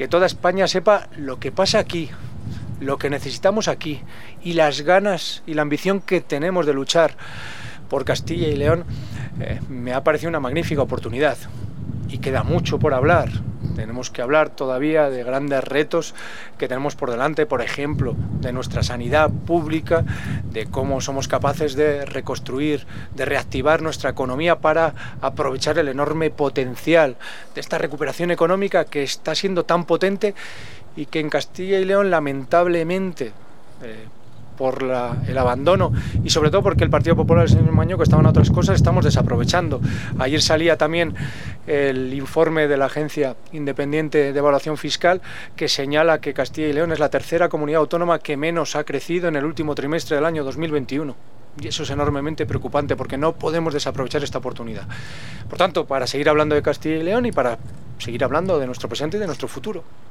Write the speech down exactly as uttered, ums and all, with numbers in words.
que toda España sepa lo que pasa aquí, lo que necesitamos aquí y las ganas y la ambición que tenemos de luchar por Castilla y León, eh, me ha parecido una magnífica oportunidad. Y queda mucho por hablar. Tenemos que hablar todavía de grandes retos que tenemos por delante, por ejemplo, de nuestra sanidad pública, de cómo somos capaces de reconstruir, de reactivar nuestra economía para aprovechar el enorme potencial de esta recuperación económica que está siendo tan potente y que en Castilla y León, lamentablemente, eh, por la, el abandono y sobre todo porque el Partido Popular, el señor Mañueco, estaban en otras cosas, estamos desaprovechando. Ayer salía también el informe de la Agencia Independiente de Evaluación Fiscal que señala que Castilla y León es la tercera comunidad autónoma que menos ha crecido en el último trimestre del año dos mil veintiuno. Y eso es enormemente preocupante porque no podemos desaprovechar esta oportunidad. Por tanto, para seguir hablando de Castilla y León y para seguir hablando de nuestro presente y de nuestro futuro.